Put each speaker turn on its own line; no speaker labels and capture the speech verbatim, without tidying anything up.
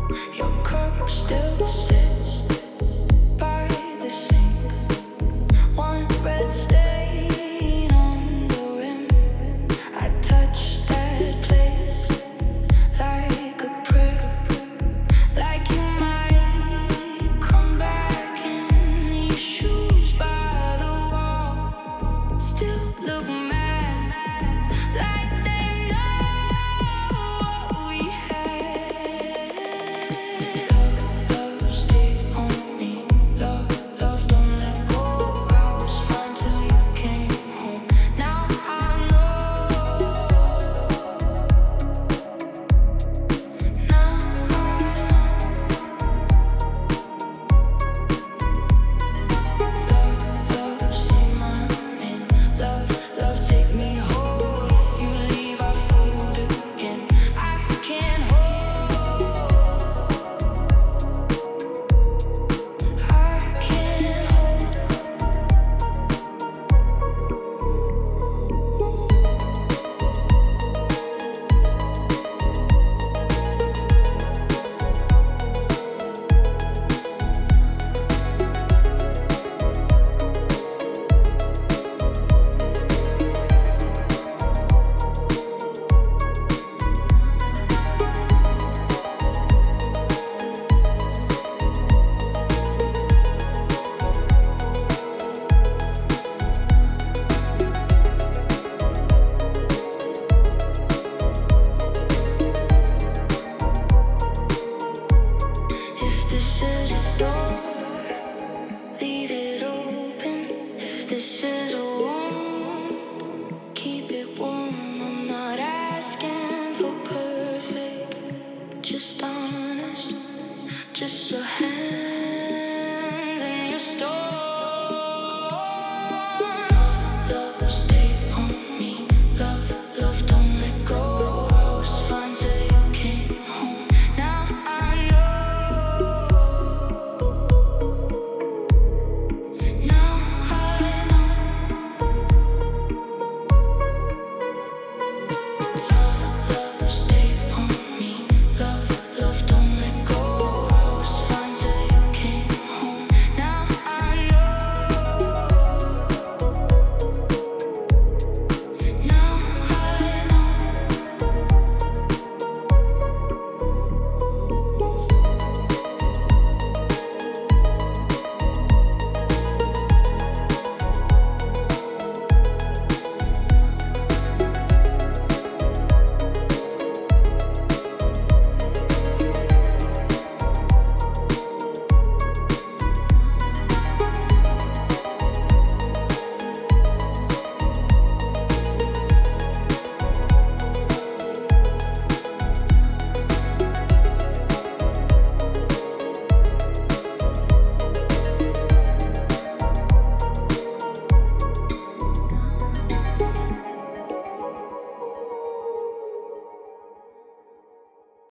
Your cup still sits by the sink. One red stain on the rim. I touch that place like a prayer, like you might come back in these shoes by the wall. Still look mad, like they know what we had. Love, love, stay on me. Love, love, don't let go. I was fine till you came home. Now I know. Now I know. Love, love, say my name. Love, love, take me home. If you leave, I fold again. I can't hold. I can't hold. If this is a door, leave it open. If this is a wound, keep it warm. I'm not asking for perfect, just honest. Just your hands and your story.